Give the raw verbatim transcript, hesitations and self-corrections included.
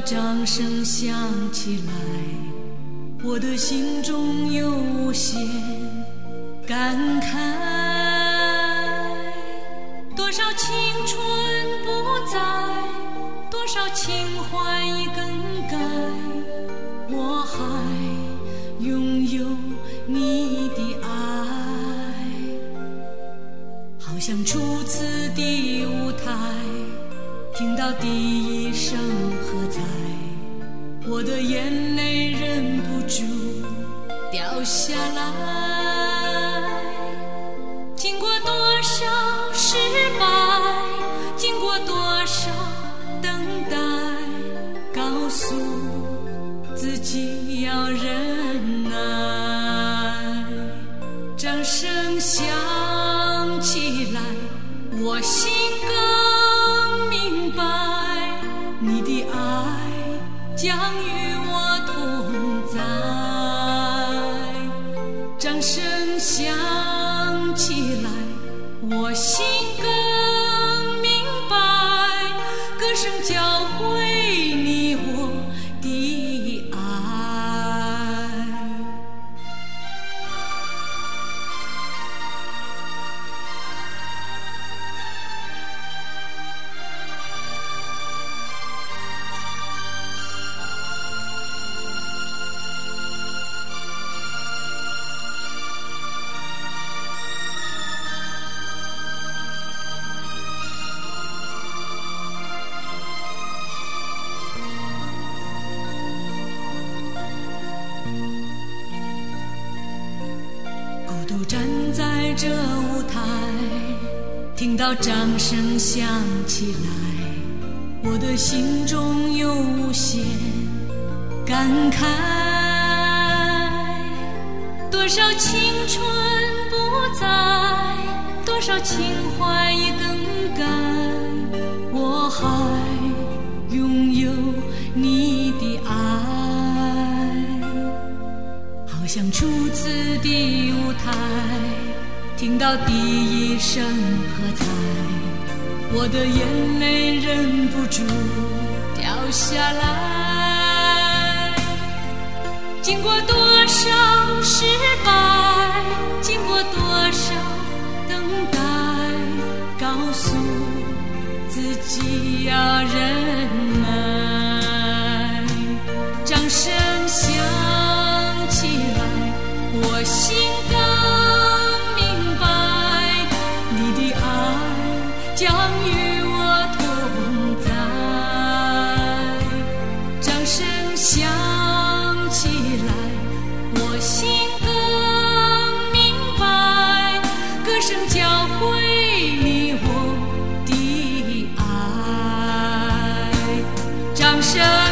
掌声响起来，我的心中有无限感慨。多少青春不在，多少情怀已更改，我还拥有你的爱。好像初次的舞台，听到第一声喝彩，我的眼泪忍不住掉下来。经过多少失败，经过多少等待，告诉自己要忍耐。掌声响起来，我心更明白，你的爱将与我同在。掌声响起来，我心更明白，歌声教会你我的爱。独站在这舞台，听到掌声响起来，我的心中有无限感慨。多少青春不在，多少情怀已更改，我还拥有你的爱。好像初次的舞台，听到第一声喝彩，我的眼泪忍不住掉下来。经过多少失败，经过多少等待，告诉自己要忍耐。掌声响起来，我心更明白，你的爱将与我同在。掌声响起来，我心更明白，歌声教会你我的爱。掌声